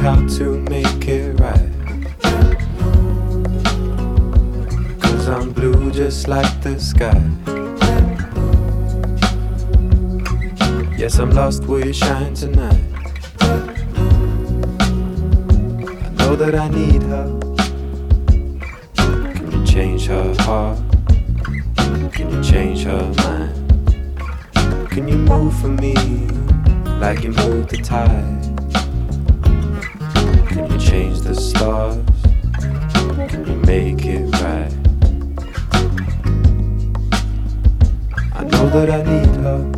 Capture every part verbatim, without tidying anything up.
how to make it right. Cause I'm blue just like the sky. Yes, I'm lost, will you shine tonight? I know that I need her. Can you change her heart? Can you change her mind? Can you move for me like you moved the tide? Can you change the stars? Can you make it right? I know that I need her.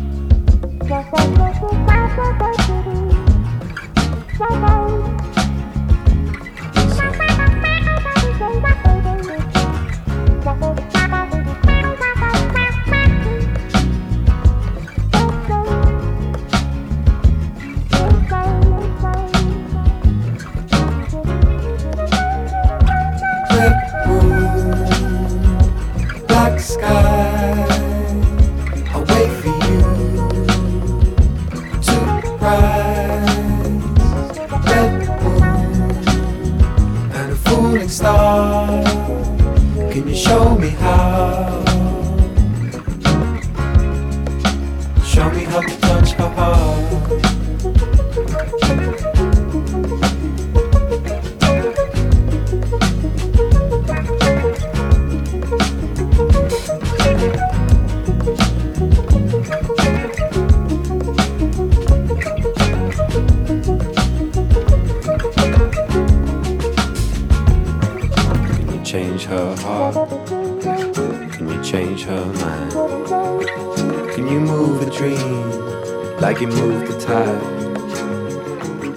Black sky, I wait for you to rise. Red moon and a falling star. Can you show me how? Show me how to touch her heart. Change her heart? Can you change her mind? Can you move a dream like you moved the tide?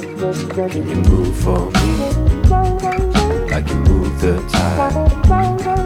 Can you move for me like you moved the tide?